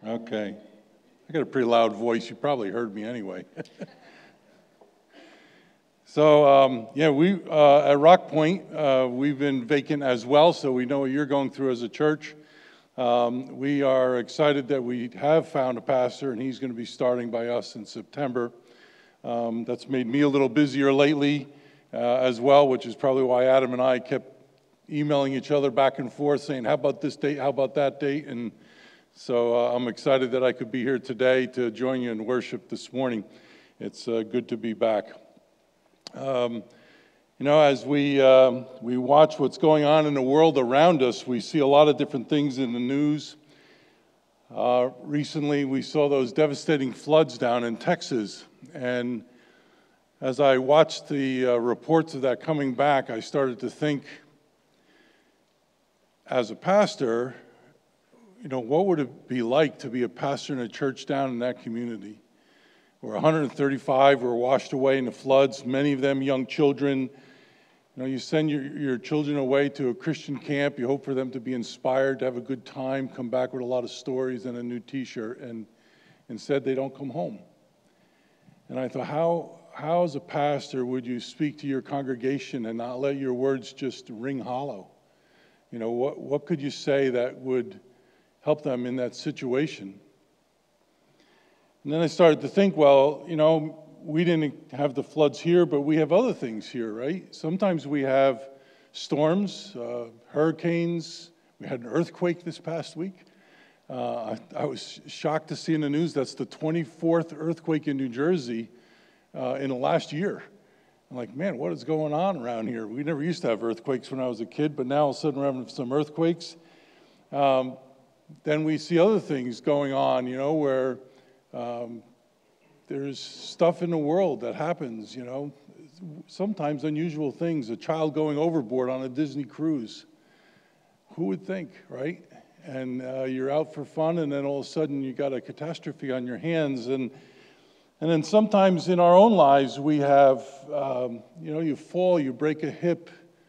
Okay. I got a pretty loud voice. You probably heard me anyway. We at Rock Point, we've been vacant as well, so we know what you're going through as a church. We are excited that we have found a pastor, and he's going to be starting by us in September. That's made me a little busier lately as well, which is probably why Adam and I kept emailing each other back and forth saying, how about this date, how about that date? And so I'm excited that I could be here today to join you in worship this morning. It's good to be back. As we watch what's going on in the world around us, we see a lot of different things in the news. Recently, we saw those devastating floods down in Texas. And as I watched the reports of that coming back, I started to think, as a pastor, what would it be like to be a pastor in a church down in that community where 135 were washed away in the floods, many of them young children. You send your children away to a Christian camp, you hope for them to be inspired, to have a good time, come back with a lot of stories and a new t-shirt, and instead they don't come home. And I thought, how as a pastor would you speak to your congregation and not let your words just ring hollow? What could you say that would help them in that situation? And then I started to think, we didn't have the floods here, but we have other things here, right? Sometimes we have storms, hurricanes. We had an earthquake this past week. I was shocked to see in the news that's the 24th earthquake in New Jersey in the last year. I'm like, man, what is going on around here? We never used to have earthquakes when I was a kid, but now all of a sudden we're having some earthquakes. Then we see other things going on, where there's stuff in the world that happens, sometimes unusual things. A child going overboard on a Disney cruise. Who would think, right? And you're out for fun, and then all of a sudden you got a catastrophe on your hands. And then sometimes in our own lives we have, you fall, you break a hip,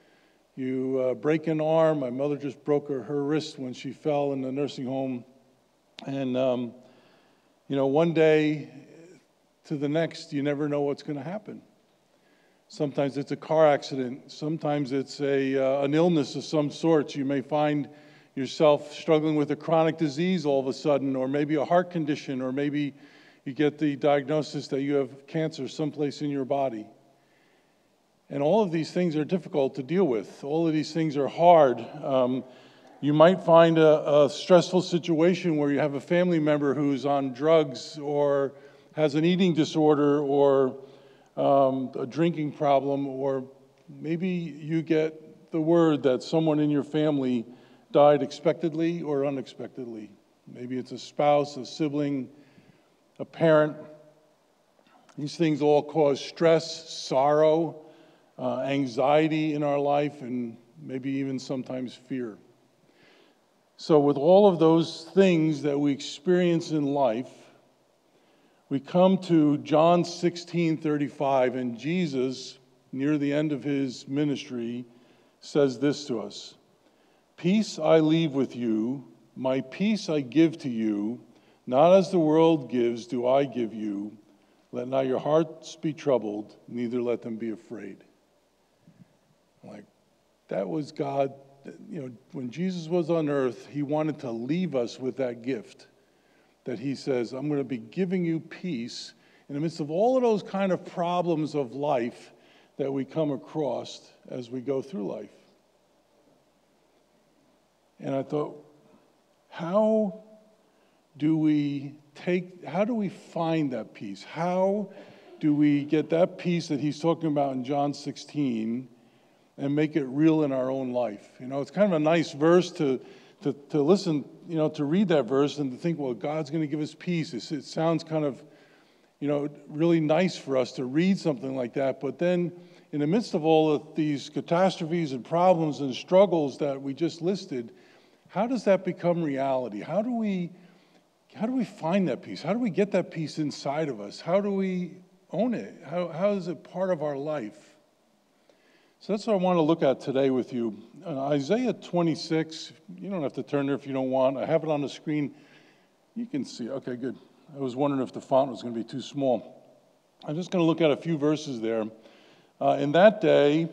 you break an arm. My mother just broke her wrist when she fell in the nursing home. And, one day to the next, you never know what's going to happen. Sometimes it's a car accident. Sometimes it's an illness of some sort. You may find yourself struggling with a chronic disease all of a sudden, or maybe a heart condition, or maybe you get the diagnosis that you have cancer someplace in your body. And all of these things are difficult to deal with. All of these things are hard. You might find a stressful situation where you have a family member who's on drugs or has an eating disorder or a drinking problem, or maybe you get the word that someone in your family died expectedly or unexpectedly. Maybe it's a spouse, a sibling, a parent. These things all cause stress, sorrow, anxiety in our life, and maybe even sometimes fear. So with all of those things that we experience in life, we come to John 16:35, and Jesus, near the end of his ministry, says this to us: "Peace I leave with you, my peace I give to you, not as the world gives do I give you. Let not your hearts be troubled, neither let them be afraid." Like, that was God. When Jesus was on earth, he wanted to leave us with that gift. That he says, I'm going to be giving you peace in the midst of all of those kind of problems of life that we come across as we go through life. And I thought, how do we find that peace? How do we get that peace that he's talking about in John 16 and make it real in our own life? It's kind of a nice verse to listen, to read that verse and to think, well, God's going to give us peace. It sounds kind of, really nice for us to read something like that. But then in the midst of all of these catastrophes and problems and struggles that we just listed, how does that become reality? How do we find that peace? How do we get that peace inside of us? How do we own it? How is it part of our life? So that's what I want to look at today with you. Isaiah 26, you don't have to turn there if you don't want. I have it on the screen. You can see, okay, good. I was wondering if the font was going to be too small. I'm just going to look at a few verses there. In that day,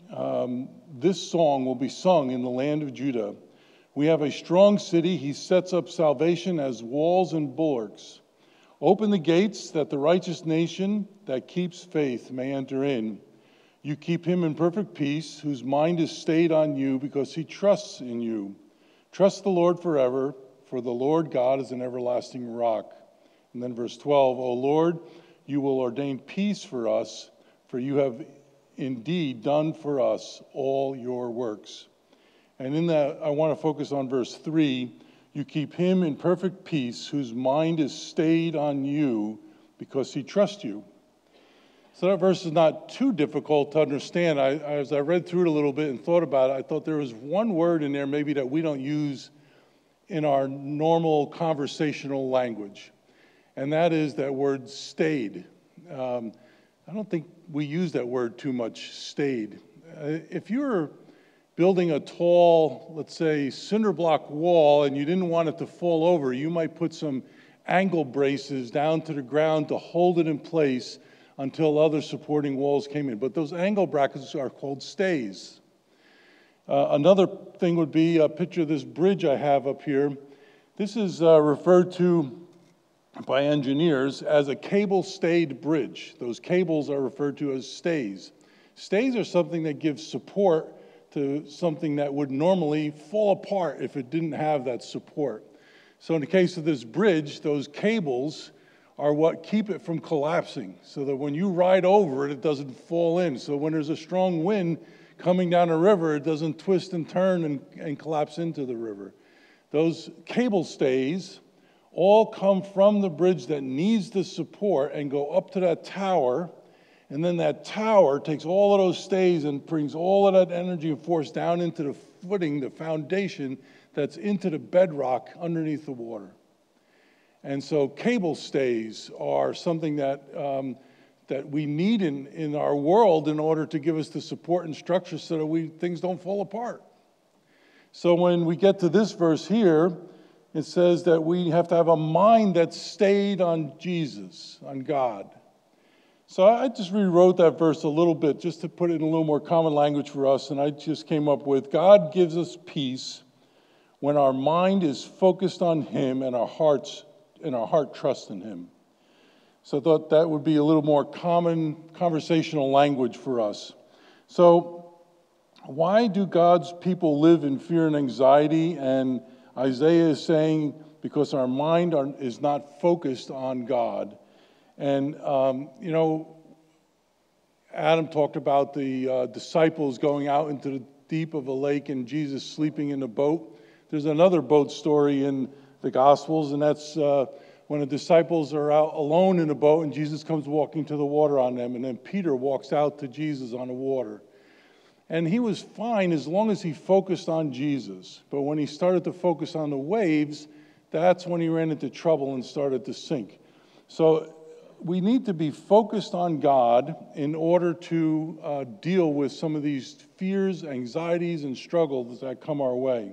this song will be sung in the land of Judah. We have a strong city. He sets up salvation as walls and bulwarks. Open the gates that the righteous nation that keeps faith may enter in. You keep him in perfect peace, whose mind is stayed on you because he trusts in you. Trust the Lord forever, for the Lord God is an everlasting rock. And then verse 12, O Lord, you will ordain peace for us, for you have indeed done for us all your works. And in that, I want to focus on verse 3. You keep him in perfect peace, whose mind is stayed on you because he trusts you. So that verse is not too difficult to understand. As I read through it a little bit and thought about it, I thought there was one word in there maybe that we don't use in our normal conversational language. And that is that word stayed. I don't think we use that word too much, stayed. If you're building a tall, let's say, cinder block wall and you didn't want it to fall over, you might put some angle braces down to the ground to hold it in place until other supporting walls came in. But those angle brackets are called stays. Another thing would be a picture of this bridge I have up here. This is referred to by engineers as a cable-stayed bridge. Those cables are referred to as stays. Stays are something that gives support to something that would normally fall apart if it didn't have that support. So in the case of this bridge, those cables are what keep it from collapsing, so that when you ride over it, it doesn't fall in. So when there's a strong wind coming down a river, it doesn't twist and turn and collapse into the river. Those cable stays all come from the bridge that needs the support and go up to that tower, and then that tower takes all of those stays and brings all of that energy and force down into the footing, the foundation that's into the bedrock underneath the water. And so cable stays are something that we need in our world in order to give us the support and structure so that things don't fall apart. So when we get to this verse here, it says that we have to have a mind that's stayed on Jesus, on God. So I just rewrote that verse a little bit just to put it in a little more common language for us, and I just came up with, God gives us peace when our mind is focused on him and our heart trusts in him. So I thought that would be a little more common conversational language for us. So why do God's people live in fear and anxiety? And Isaiah is saying, because our mind is not focused on God. And, Adam talked about the disciples going out into the deep of a lake and Jesus sleeping in a boat. There's another boat story in the Gospels, and that's when the disciples are out alone in a boat and Jesus comes walking to the water on them, and then Peter walks out to Jesus on the water. And he was fine as long as he focused on Jesus. But when he started to focus on the waves, that's when he ran into trouble and started to sink. So we need to be focused on God in order to deal with some of these fears, anxieties, and struggles that come our way.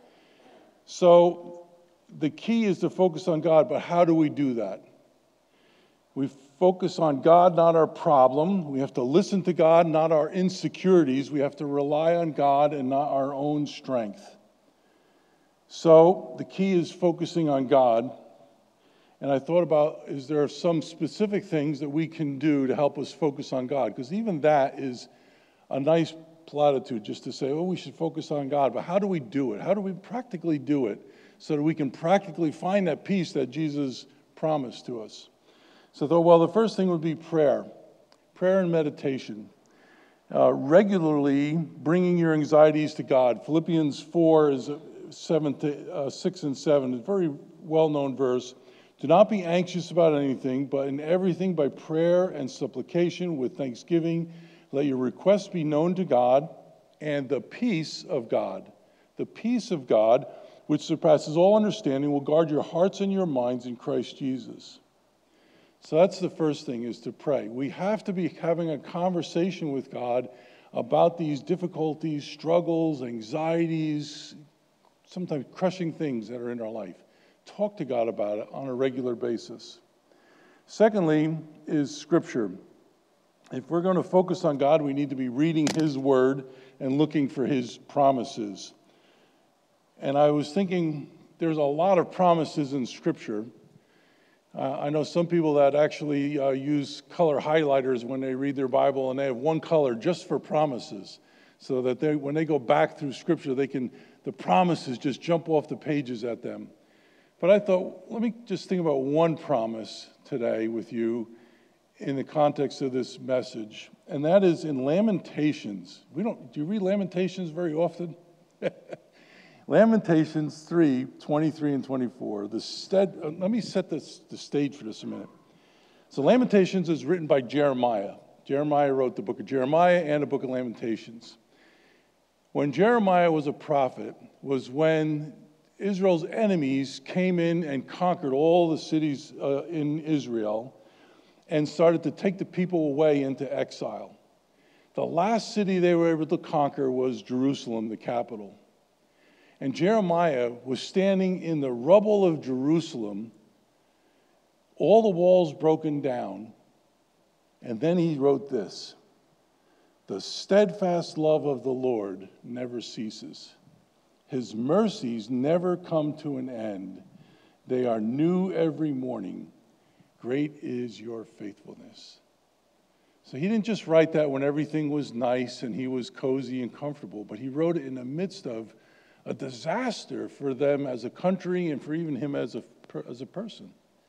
So the key is to focus on God, but how do we do that? We focus on God, not our problem. We have to listen to God, not our insecurities. We have to rely on God and not our own strength. So the key is focusing on God. And I thought about, is there some specific things that we can do to help us focus on God? Because even that is a nice platitude, just to say, oh, we should focus on God. But how do we do it? How do we practically do it so that we can practically find that peace that Jesus promised to us? So, the first thing would be prayer and meditation. Regularly bringing your anxieties to God. Philippians 4 is 6 and 7, a very well-known verse. Do not be anxious about anything, but in everything by prayer and supplication with thanksgiving, let your requests be known to God, and the peace of God, which surpasses all understanding, will guard your hearts and your minds in Christ Jesus. So that's the first thing, is to pray. We have to be having a conversation with God about these difficulties, struggles, anxieties, sometimes crushing things that are in our life. talk to God about it on a regular basis. Secondly is Scripture. If we're going to focus on God, we need to be reading His Word and looking for His promises. And I was thinking, there's a lot of promises in Scripture. I know some people that actually use color highlighters when they read their Bible, and they have one color just for promises, so that when they go back through Scripture, the promises just jump off the pages at them. But I thought, let me just think about one promise today with you in the context of this message, and that is in Lamentations. Do you read Lamentations very often? Lamentations 3, 23 and 24. Let me set the stage for this a minute. So Lamentations is written by Jeremiah. Jeremiah wrote the book of Jeremiah and the book of Lamentations. When Jeremiah was a prophet was when Israel's enemies came in and conquered all the cities in Israel and started to take the people away into exile. The last city they were able to conquer was Jerusalem, the capital. And Jeremiah was standing in the rubble of Jerusalem, all the walls broken down, and then he wrote this: "The steadfast love of the Lord never ceases. His mercies never come to an end. They are new every morning. Great is your faithfulness." So he didn't just write that when everything was nice and he was cozy and comfortable, but he wrote it in the midst of a disaster for them as a country and for even him as a person.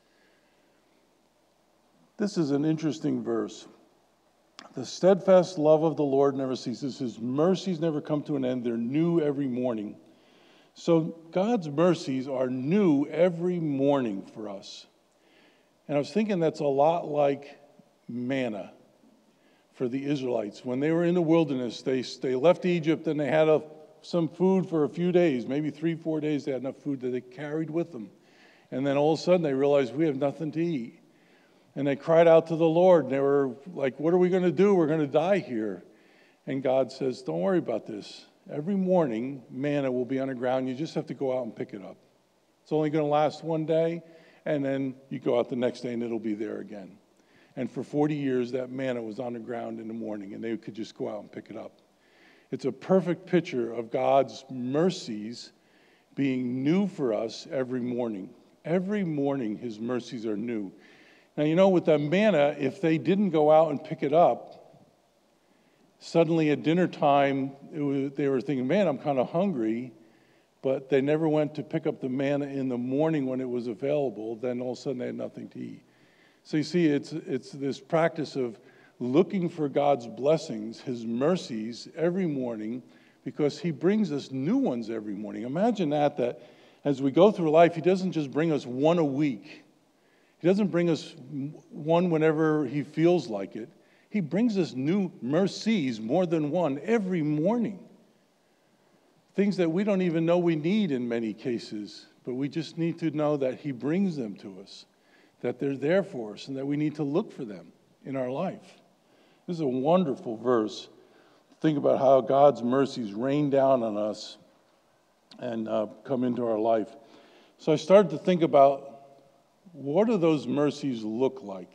This is an interesting verse. The steadfast love of the Lord never ceases. His mercies never come to an end. They're new every morning. So God's mercies are new every morning for us. And I was thinking that's a lot like manna for the Israelites. When they were in the wilderness, they left Egypt and they had some food for a few days, maybe 3-4 days. They had enough food that they carried with them. And then all of a sudden they realized, we have nothing to eat. And they cried out to the Lord. And they were like, what are we going to do? We're going to die here. And God says, don't worry about this. Every morning, manna will be on the ground. You just have to go out and pick it up. It's only going to last one day. And then you go out the next day and it'll be there again. And for 40 years, that manna was on the ground in the morning. And they could just go out and pick it up. It's a perfect picture of God's mercies being new for us every morning. Every morning, His mercies are new. Now, with that manna, if they didn't go out and pick it up, suddenly at dinner time, they were thinking, man, I'm kind of hungry, but they never went to pick up the manna in the morning when it was available. Then all of a sudden, they had nothing to eat. So you see, it's this practice of looking for God's blessings, His mercies every morning, because He brings us new ones every morning. Imagine that as we go through life, He doesn't just bring us one a week. He doesn't bring us one whenever He feels like it. He brings us new mercies, more than one, every morning. Things that we don't even know we need in many cases, but we just need to know that He brings them to us, that they're there for us, and that we need to look for them in our life. This is a wonderful verse. Think about how God's mercies rain down on us and come into our life. So I started to think about, what do those mercies look like?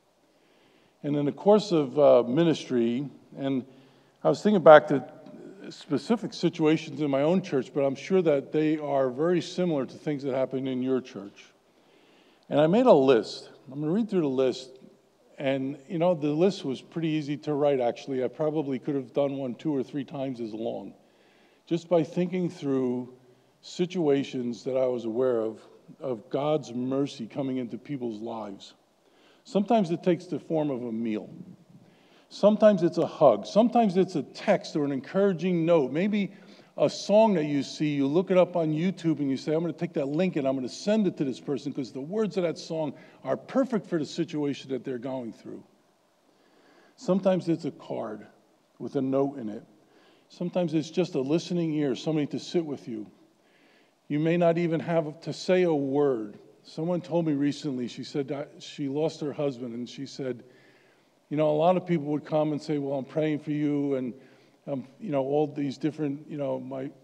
And in the course of ministry, and I was thinking back to specific situations in my own church, but I'm sure that they are very similar to things that happen in your church. And I made a list. I'm going to read through the list. And, the list was pretty easy to write, actually. I probably could have done one 2 or 3 times as long, just by thinking through situations that I was aware of God's mercy coming into people's lives. Sometimes it takes the form of a meal. Sometimes it's a hug. Sometimes it's a text or an encouraging note. Maybe a song that you see, you look it up on YouTube and you say, I'm going to take that link and I'm going to send it to this person because the words of that song are perfect for the situation that they're going through. Sometimes it's a card with a note in it. Sometimes it's just a listening ear, somebody to sit with you. You may not even have to say a word. Someone told me recently, she said she lost her husband, and she said, a lot of people would come and say, well, I'm praying for you, and all these different, my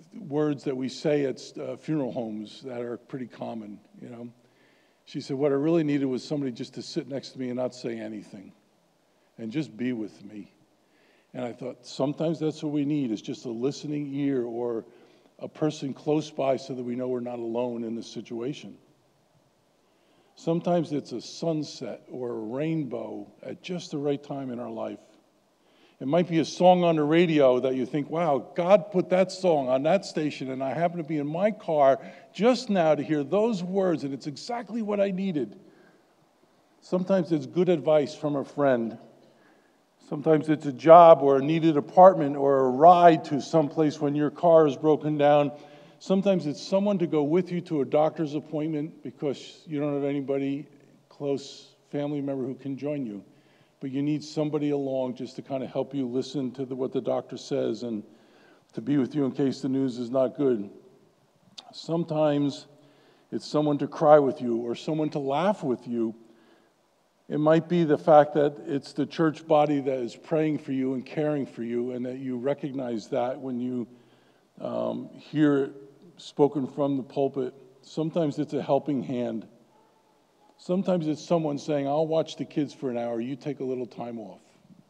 words that we say at funeral homes that are pretty common, you know. She said, what I really needed was somebody just to sit next to me and not say anything and just be with me. And I thought, sometimes that's what we need, is just a listening ear or a person close by so that we know we're not alone in this situation. Sometimes it's a sunset or a rainbow at just the right time in our life. It might be a song on the radio that you think, wow, God put that song on that station, and I happen to be in my car just now to hear those words, and it's exactly what I needed. Sometimes it's good advice from a friend. Sometimes it's a job or a needed apartment or a ride to someplace when your car is broken down. Sometimes it's someone to go with you to a doctor's appointment because you don't have anybody, close family member who can join you. But you need somebody along just to kind of help you listen to what the doctor says and to be with you in case the news is not good. Sometimes it's someone to cry with you or someone to laugh with you. It might be the fact that it's the church body that is praying for you and caring for you, and that you recognize that when you hear it spoken from the pulpit. Sometimes it's a helping hand. Sometimes it's someone saying, I'll watch the kids for an hour, you take a little time off.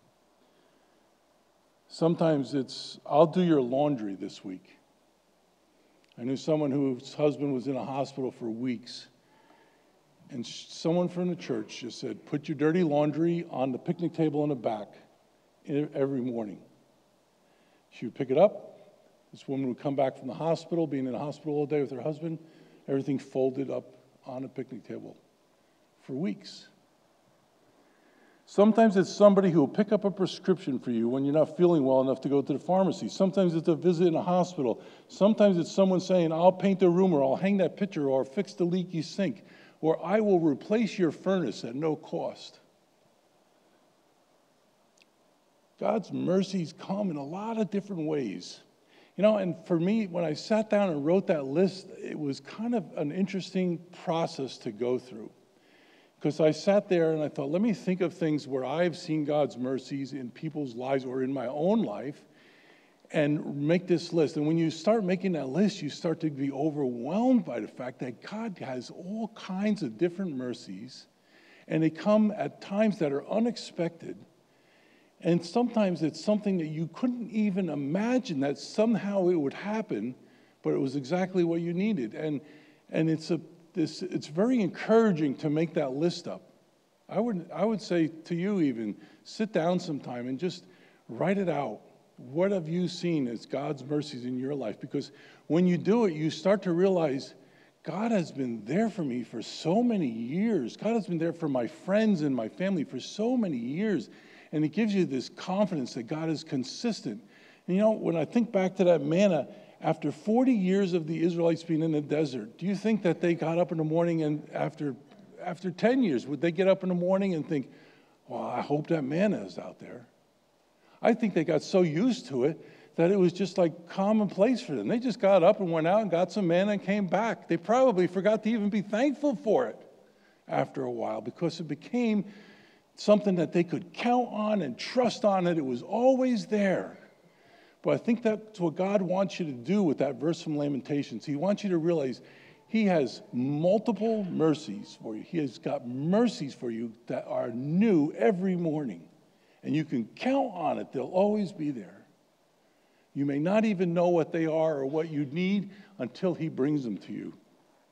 Sometimes it's, I'll do your laundry this week. I knew someone whose husband was in a hospital for weeks, and someone from the church just said, put your dirty laundry on the picnic table in the back every morning. She would pick it up. This woman would come back from the hospital, being in the hospital all day with her husband, everything folded up on a picnic table for weeks. Sometimes it's somebody who will pick up a prescription for you when you're not feeling well enough to go to the pharmacy. Sometimes it's a visit in a hospital. Sometimes it's someone saying, I'll paint the room, or I'll hang that picture, or fix the leaky sink, or I will replace your furnace at no cost. God's mercies come in a lot of different ways. You know, and for me, when I sat down and wrote that list, it was kind of an interesting process to go through. Because I sat there and I thought, let me think of things where I've seen God's mercies in people's lives or in my own life and make this list. And when you start making that list, you start to be overwhelmed by the fact that God has all kinds of different mercies, and they come at times that are unexpected. And sometimes it's something that you couldn't even imagine that somehow it would happen, but it was exactly what you needed. And it's very encouraging to make that list up. I would say to you even, sit down sometime and just write it out. What have you seen as God's mercies in your life? Because when you do it, you start to realize God has been there for me for so many years. God has been there for my friends and my family for so many years. And it gives you this confidence that God is consistent. And you know, when I think back to that manna, after 40 years of the Israelites being in the desert, do you think that they got up in the morning and after 10 years, would they get up in the morning and think, well, I hope that manna is out there? I think they got so used to it that it was just like commonplace for them. They just got up and went out and got some manna and came back. They probably forgot to even be thankful for it after a while because it became something that they could count on and trust on, that it was always there. But I think that's what God wants you to do with that verse from Lamentations. He wants you to realize He has multiple mercies for you. He has got mercies for you that are new every morning. And you can count on it. They'll always be there. You may not even know what they are or what you need until He brings them to you.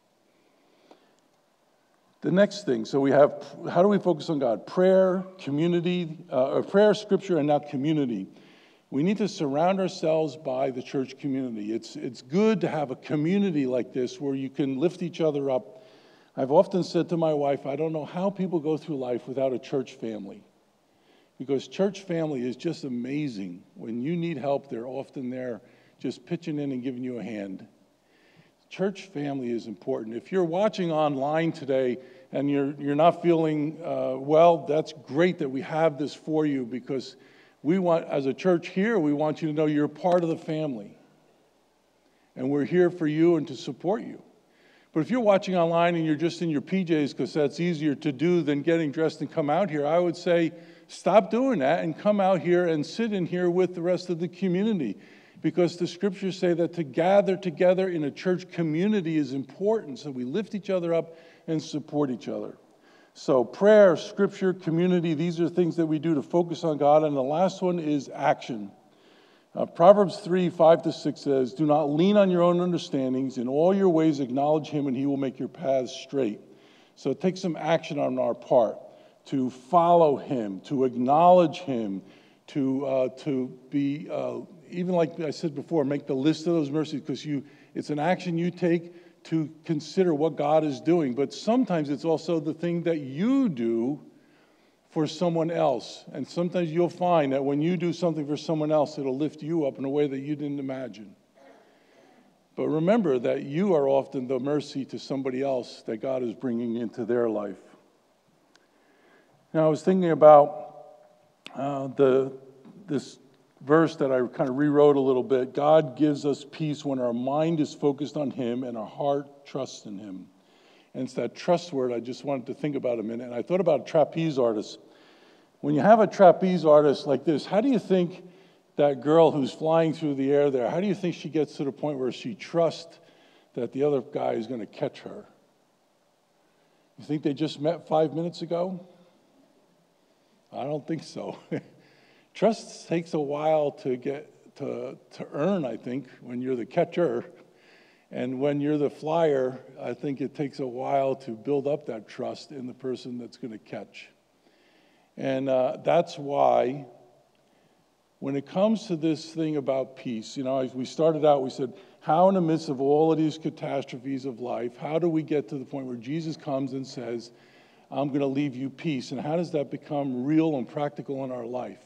The next thing, so we have, how do we focus on God? Prayer, community, prayer, scripture, and now community. We need to surround ourselves by the church community. It's good to have a community like this where you can lift each other up. I've often said to my wife, I don't know how people go through life without a church family. Because church family is just amazing. When you need help, they're often there just pitching in and giving you a hand. Church family is important. If you're watching online today and you're not feeling well, that's great that we have this for you, because we want, as a church here, we want you to know you're part of the family. And we're here for you and to support you. But if you're watching online and you're just in your PJs because that's easier to do than getting dressed and come out here, I would say stop doing that and come out here and sit in here with the rest of the community. Because the scriptures say that to gather together in a church community is important, so we lift each other up and support each other. So prayer, scripture, community, these are things that we do to focus on God. And the last one is action. Proverbs 3:5-6 says, "Do not lean on your own understandings. In all your ways acknowledge him, and he will make your paths straight." So it takes some action on our part to follow him, to acknowledge him, to be, even like I said before, make the list of those mercies, because it's an action you take to consider what God is doing. But sometimes it's also the thing that you do for someone else. And sometimes you'll find that when you do something for someone else, it'll lift you up in a way that you didn't imagine. But remember that you are often the mercy to somebody else that God is bringing into their life. Now, I was thinking about this verse that I kind of rewrote a little bit. God gives us peace when our mind is focused on him and our heart trusts in him. And it's that trust word I just wanted to think about a minute. And I thought about a trapeze artist. When you have a trapeze artist like this, how do you think that girl who's flying through the air there, how do you think she gets to the point where she trusts that the other guy is going to catch her? You think they just met 5 minutes ago? I don't think so. Trust takes a while to get to earn, I think, when you're the catcher. And when you're the flyer, I think it takes a while to build up that trust in the person that's going to catch. And that's why when it comes to this thing about peace, as we started out, we said, how in the midst of all of these catastrophes of life, how do we get to the point where Jesus comes and says, I'm going to leave you peace? And how does that become real and practical in our life?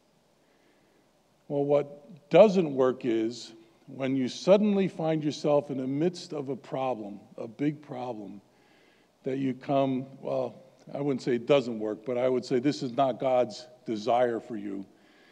Well, what doesn't work is when you suddenly find yourself in the midst of a problem, a big problem, that you come, well, I wouldn't say it doesn't work, but I would say this is not God's desire for you.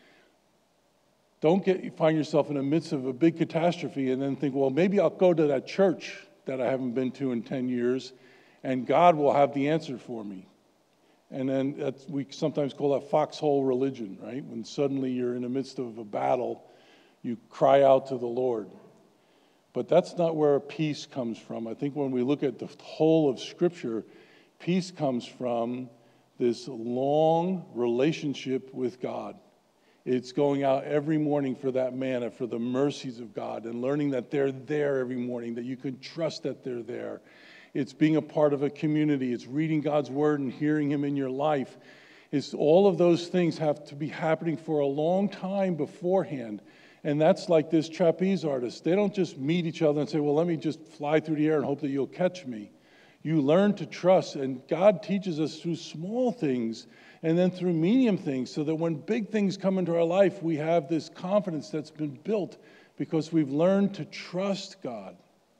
Don't find yourself in the midst of a big catastrophe and then think, well, maybe I'll go to that church that I haven't been to in 10 years, and God will have the answer for me. And then we sometimes call that foxhole religion, right? When suddenly you're in the midst of a battle, you cry out to the Lord. But that's not where peace comes from. I think when we look at the whole of Scripture, peace comes from this long relationship with God. It's going out every morning for that manna, for the mercies of God, and learning that they're there every morning, that you can trust that they're there. It's being a part of a community. It's reading God's word and hearing him in your life. It's all of those things have to be happening for a long time beforehand. And that's like this trapeze artist. They don't just meet each other and say, well, let me just fly through the air and hope that you'll catch me. You learn to trust, and God teaches us through small things and then through medium things, so that when big things come into our life, we have this confidence that's been built because we've learned to trust God.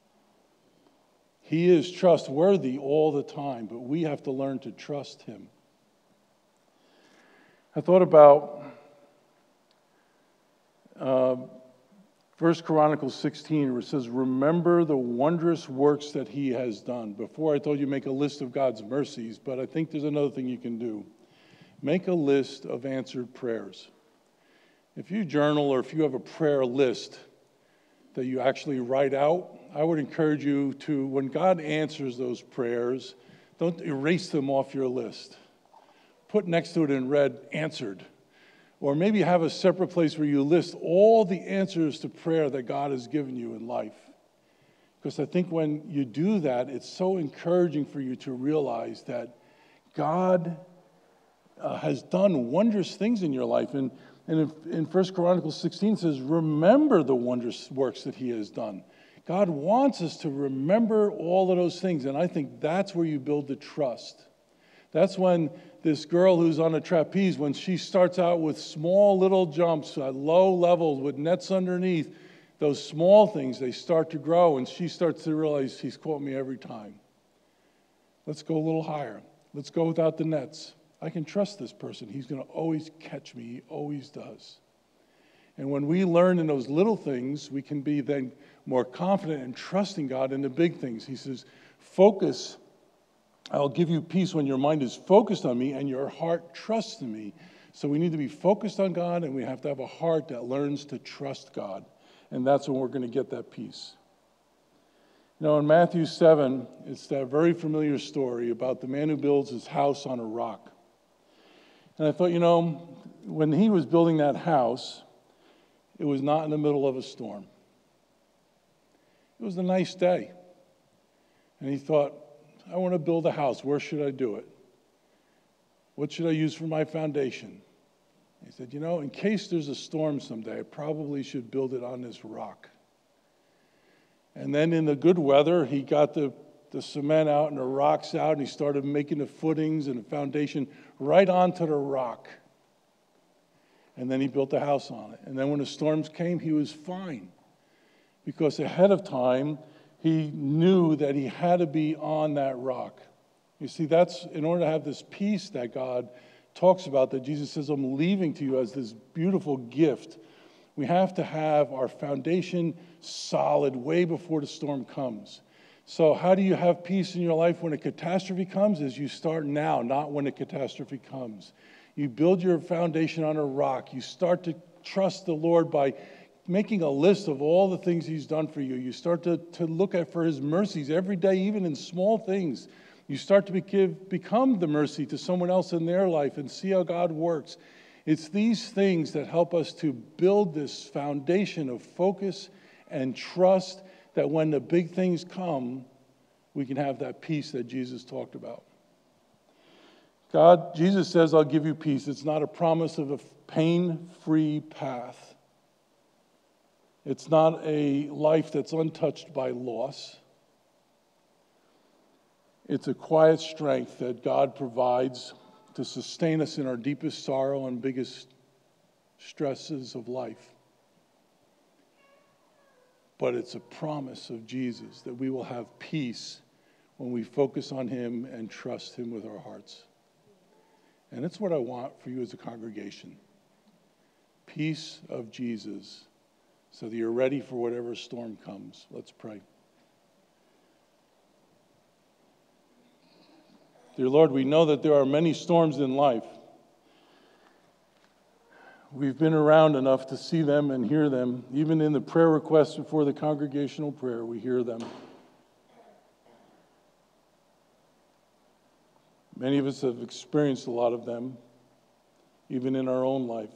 He is trustworthy all the time, but we have to learn to trust him. I thought about 1 Chronicles 16, where it says, remember the wondrous works that he has done. Before I told you make a list of God's mercies, but I think there's another thing you can do. Make a list of answered prayers. If you journal or if you have a prayer list that you actually write out, I would encourage you to, when God answers those prayers, don't erase them off your list. Put next to it in red, answered. Or maybe have a separate place where you list all the answers to prayer that God has given you in life. Because I think when you do that, it's so encouraging for you to realize that God has done wondrous things in your life. And in 1 Chronicles 16 it says, remember the wondrous works that he has done. God wants us to remember all of those things. And I think that's where you build the trust. That's when this girl who's on a trapeze, when she starts out with small little jumps at low levels with nets underneath, those small things, they start to grow, and she starts to realize he's caught me every time. Let's go a little higher. Let's go without the nets. I can trust this person. He's going to always catch me. He always does. And when we learn in those little things, we can be then more confident in trusting God in the big things. He says, focus. I'll give you peace when your mind is focused on me and your heart trusts in me. So we need to be focused on God, and we have to have a heart that learns to trust God. And that's when we're going to get that peace. You know, in Matthew 7, it's that very familiar story about the man who builds his house on a rock. And I thought, you know, when he was building that house, it was not in the middle of a storm. It was a nice day. And he thought, I want to build a house. Where should I do it? What should I use for my foundation? He said, you know, in case there's a storm someday, I probably should build it on this rock. And then in the good weather, he got the cement out and the rocks out, and he started making the footings and the foundation right onto the rock. And then he built a house on it. And then when the storms came, he was fine. Because ahead of time, he knew that he had to be on that rock. You see, that's in order to have this peace that God talks about, that Jesus says, I'm leaving to you as this beautiful gift. We have to have our foundation solid way before the storm comes. So how do you have peace in your life when a catastrophe comes? Is you start now, not when a catastrophe comes. You build your foundation on a rock. You start to trust the Lord by making a list of all the things he's done for you. You start to look for his mercies every day, even in small things. You start to become the mercy to someone else in their life and see how God works. It's these things that help us to build this foundation of focus and trust that when the big things come, we can have that peace that Jesus talked about. Jesus says, I'll give you peace. It's not a promise of a pain-free path. It's not a life that's untouched by loss. It's a quiet strength that God provides to sustain us in our deepest sorrow and biggest stresses of life. But it's a promise of Jesus that we will have peace when we focus on him and trust him with our hearts. And it's what I want for you as a congregation. Peace of Jesus, so that you're ready for whatever storm comes. Let's pray. Dear Lord, we know that there are many storms in life. We've been around enough to see them and hear them. Even in the prayer requests before the congregational prayer, we hear them. Many of us have experienced a lot of them, even in our own life.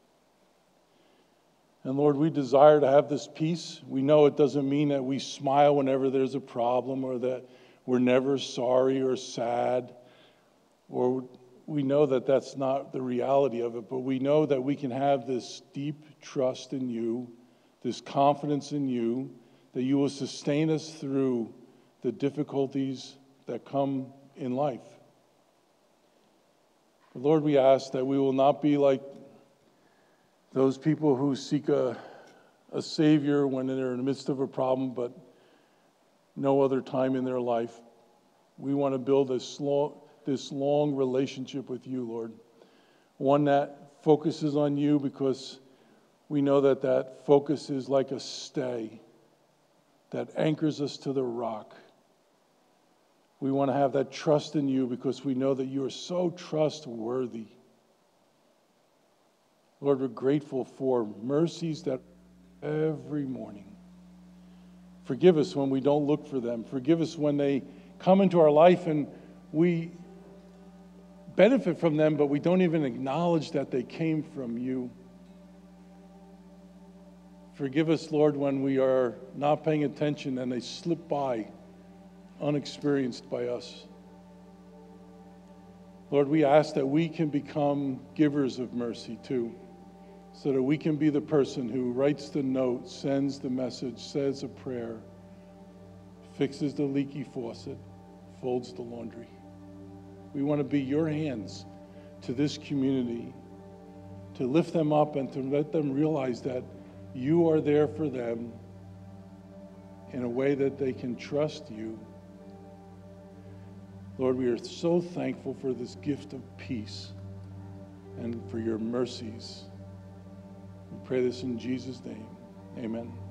And Lord, we desire to have this peace. We know it doesn't mean that we smile whenever there's a problem, or that we're never sorry or sad, or we know that that's not the reality of it, but we know that we can have this deep trust in you, this confidence in you, that you will sustain us through the difficulties that come in life. But Lord, we ask that we will not be like those people who seek a Savior when they're in the midst of a problem, but no other time in their life. We want to build this long relationship with you, Lord. One that focuses on you, because we know that that focus is like a stay that anchors us to the rock. We want to have that trust in you because we know that you are so trustworthy. Lord, we're grateful for mercies that every morning. Forgive us when we don't look for them. Forgive us when they come into our life and we benefit from them, but we don't even acknowledge that they came from you. Forgive us, Lord, when we are not paying attention and they slip by unexperienced by us. Lord, we ask that we can become givers of mercy too, so that we can be the person who writes the note, sends the message, says a prayer, fixes the leaky faucet, folds the laundry. We want to be your hands to this community, to lift them up and to let them realize that you are there for them in a way that they can trust you. Lord, we are so thankful for this gift of peace and for your mercies. We pray this in Jesus' name. Amen.